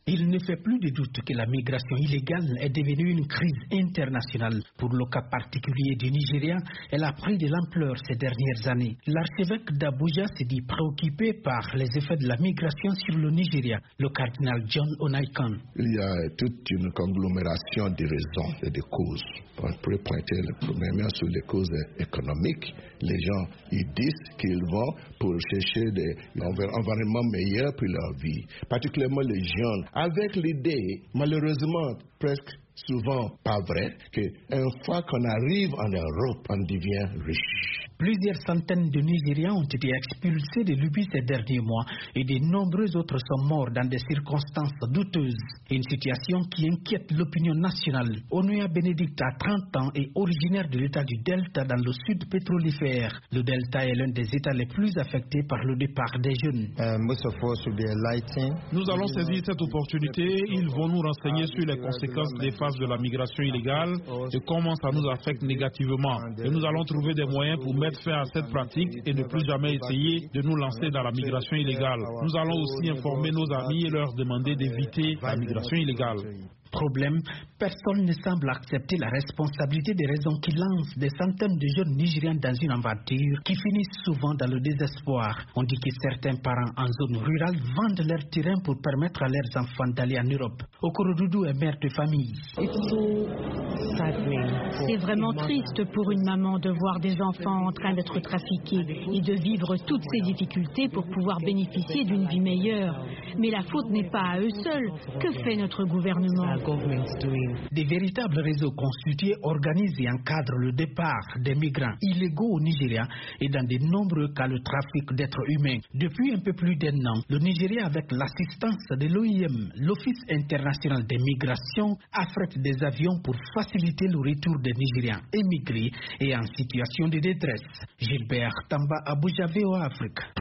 Il ne fait plus de doute que la migration illégale est devenue une crise internationale. Pour le cas particulier du Nigeria, elle a pris de l'ampleur ces dernières années. L'archevêque d'Abuja s'est dit préoccupé par les effets de la migration sur le Nigeria, le cardinal John Onaikan. Il y a toute une conglomération de raisons et de causes. On peut pointer premièrement sur les causes économiques. Les gens ils disent qu'ils vont pour chercher un environnement meilleur pour leur vie, particulièrement les jeunes, avec l'idée, malheureusement presque souvent pas vrai, qu'une fois qu'on arrive en Europe, on devient riche. Plusieurs centaines de Nigérians ont été expulsés de Libye ces derniers mois et de nombreux autres sont morts dans des circonstances douteuses. Une situation qui inquiète l'opinion nationale. Onuya Benedict a 30 ans et originaire de l'état du Delta dans le sud pétrolifère. Le Delta est l'un des états les plus affectés par le départ des jeunes. Nous allons saisir cette opportunité. Ils vont nous renseigner sur les conséquences néfastes de la migration illégale et comment ça nous affecte négativement. Et nous allons trouver des moyens pour mettre fin à cette pratique et ne plus jamais essayer de nous lancer dans la migration illégale. Nous allons aussi informer nos amis et leur demander d'éviter la migration illégale. Problème, personne ne semble accepter la responsabilité des raisons qui lancent des centaines de jeunes Nigériens dans une aventure qui finissent souvent dans le désespoir. On dit que certains parents en zone rurale vendent leur terrain pour permettre à leurs enfants d'aller en Europe. Okorodoudou est mère de famille. C'est vraiment triste pour une maman de voir des enfants en train d'être trafiqués et de vivre toutes ces difficultés pour pouvoir bénéficier d'une vie meilleure. Mais la faute n'est pas à eux seuls. Que fait notre gouvernement ? Des véritables réseaux constitués organisent et encadrent le départ des migrants illégaux au Nigeria et dans de nombreux cas le trafic d'êtres humains. Depuis un peu plus d'un an, le Nigeria, avec l'assistance de l'OIM, l'Office international des migrations, affrète des avions pour faciliter le retour des Nigériens émigrés et en situation de détresse. Gilbert Tamba, Abuja, VOA Afrique.